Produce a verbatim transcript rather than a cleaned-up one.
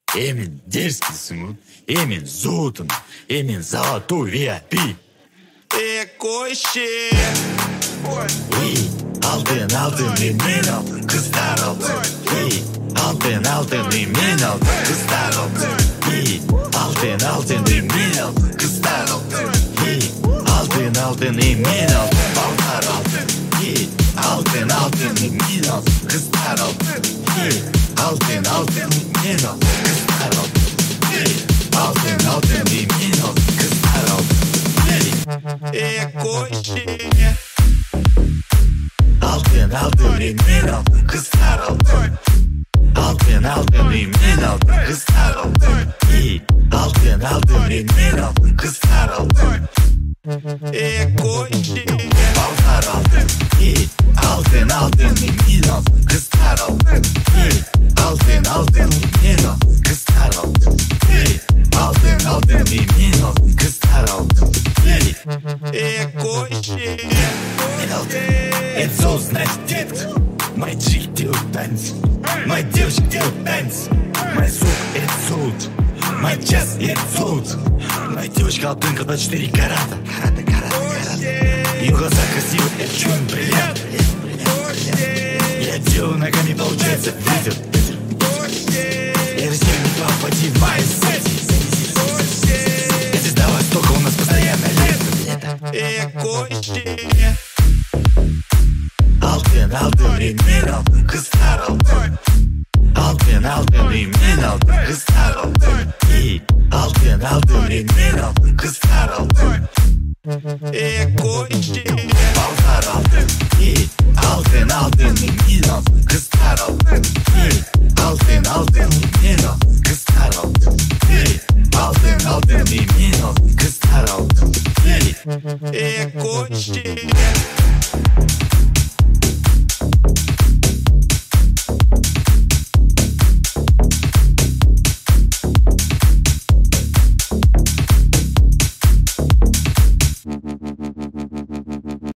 Emin dерзкий смут, Emin золотым, Emin золотой ви ай пи. Ekkoşi. Ey, altın altın emin ol, kızlar altın. Ey, altın altın emin ol, kızlar altın. Ey, altın altın emin ol, kızlar altın. Ey, altın altın emin ol, ballar altın. Ey, altın altın emin ol, kızlar altın. Ey, altın altın emin ol, kızlar altın. Ey, altın altın emin ol, kızlar altın. Ekkoşi. Altın altın emin ol, kızlar altın. Altın altın emin ol, kızlar altın. İyi, altın altın emin ol, kızlar altın. Ekkoşi. Ballar altın. İyi, altın altın emin ol, kızlar altın. İyi, altın altın emin ol, kızlar altın. İyi, altın altın emin ol, kızlar altın. İyi. Ekkoşi. Это все значит, детка. Мои чики делают танцы, мои девочки делают танцы. Мой сук — это суд, мой час — это суд. Моя девочка алтынка двадцать четыре карата. Карата, карата, карата. Ее глаза красивые, это черный бриллиант. Я делаю ногами, получается ветер. Я разделю не два, пойти в мае сети. Я здесь до востока, у нас постоянно лето. Ekkoşi. Altın altın emin ol, kızlar altın. Altın altın emin ol, kızlar altın. İyi, altın altın emin ol, kızlar altın. Ekkoşi. Ballar altın. İyi, altın altın emin ol, kızlar altın. İyi, altın altın emin ol, kızlar altın. İyi, altın altın emin ol, kızlar altın. İyi. Ekkoşi.